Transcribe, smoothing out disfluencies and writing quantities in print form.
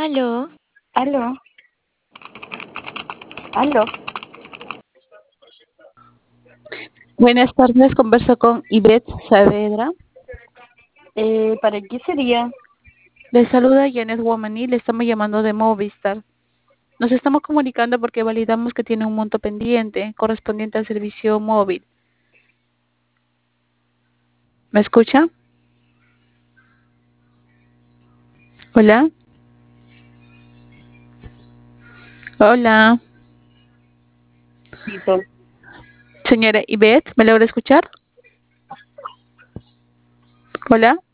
Aló, Aló, aló. Buenas tardes, converso con Ivette Saavedra. ¿Para qué sería? Le saluda Janet Womani, le estamos llamando de Movistar. Nos estamos comunicando porque validamos que tiene un monto pendiente correspondiente al servicio móvil. ¿Me escucha? Hola. Hola. Listo. Señora Ivette, ¿me logra escuchar? Hola.